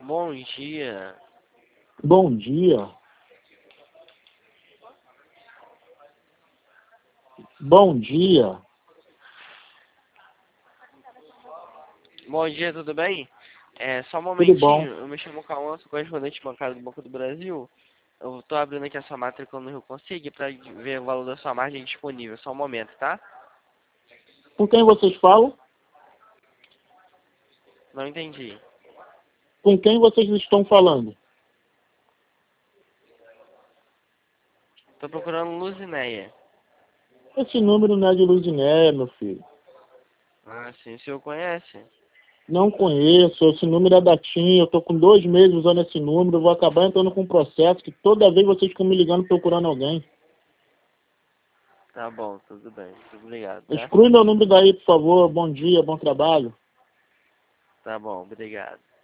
Bom dia. Bom dia. Bom dia. Bom dia, tudo bem? Só um Tudo bom? momentinho. Eu me chamo Cauã, sou correspondente bancário do Banco do Brasil. Eu tô abrindo aqui a sua matrícula no Rio Consigo para ver o valor da sua margem disponível. Só um momento, tá? Com quem vocês falam? Não entendi. Com quem vocês estão falando? Tô procurando Luzinéia. Esse número não é de Luzinéia, meu filho. Ah, sim. O senhor conhece? Não conheço. Esse número é da TIM. Eu tô com 2 meses usando esse número. Eu vou acabar entrando com um processo que toda vez vocês ficam me ligando procurando alguém. Tá bom, tudo bem. Muito obrigado, tá? Exclui meu número daí, por favor. Bom dia, bom trabalho. Tá bom, obrigado.